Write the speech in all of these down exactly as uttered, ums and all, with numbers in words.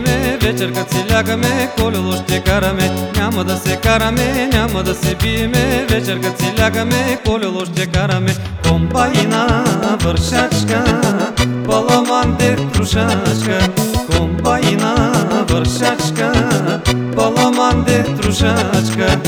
биеме, вечер като си лягаме, колело ще караме. Няма да се караме, няма да се биеме, вечер като си лягаме, колело ще караме. Комбайна вършачка, паламанте трушачка. Комбайна вършачка, паламанте трушачка.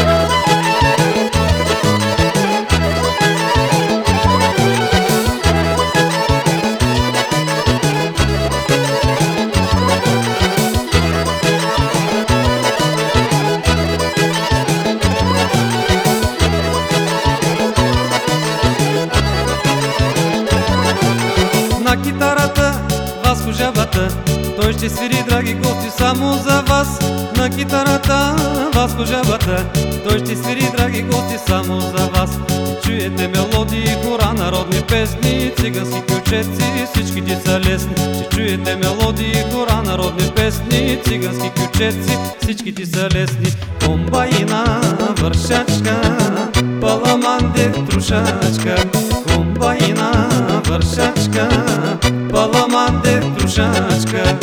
На китарата Васко жабата, той ще свири, драги гости, само за вас. На китарата Васко жабата, той ще свири, драги гости, само за вас. Чуете мелодии, хора, народни песни, цигански кючеци, всичките са лесни. Ще чуете мелодии, хора, народни песни, цигански кючеци, всичките са лесни. Комбайна вършачка, паламанте трушачка. Комбайна вършачка, паламанте трушачка.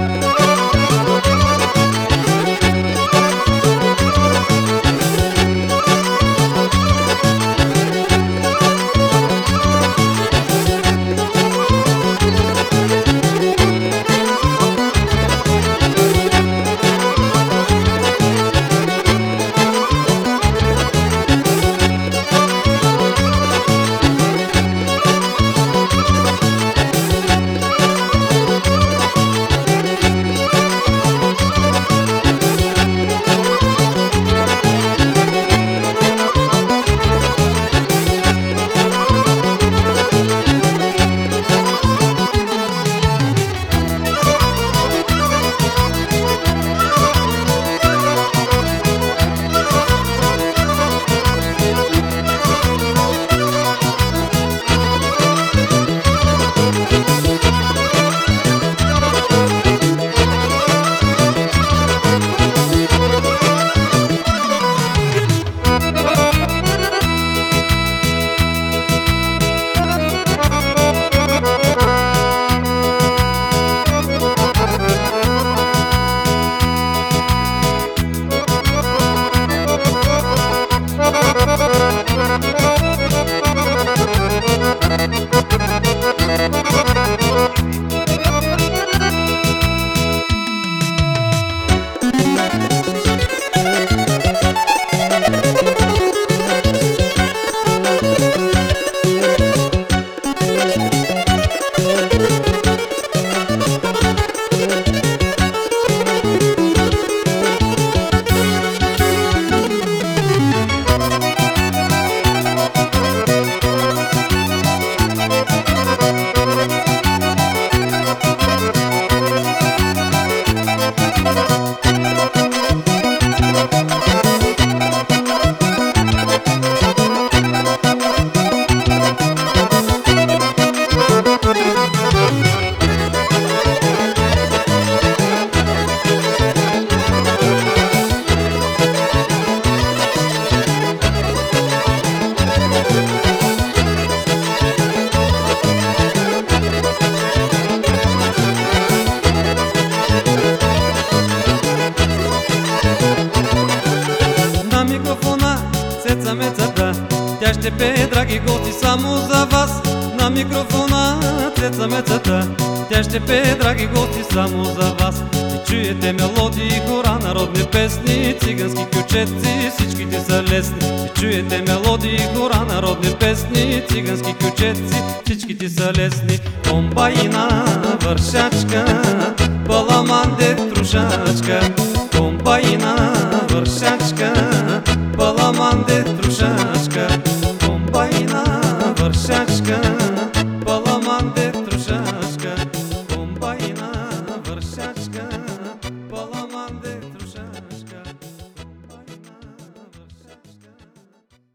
Цеца мецата, тя ще пее, драги гости, само за вас. На микрофона Цеца мецата, тя ще пее, драги гости, само за вас. И чуете мелодии, хора, народни песни, цигански кючеци, всичките са лесни. И чуете мелодии, хора, народни песни, цигански кючеци, всичките са лесни. Комбайна вършачка, паламанте трушачка. Комбайна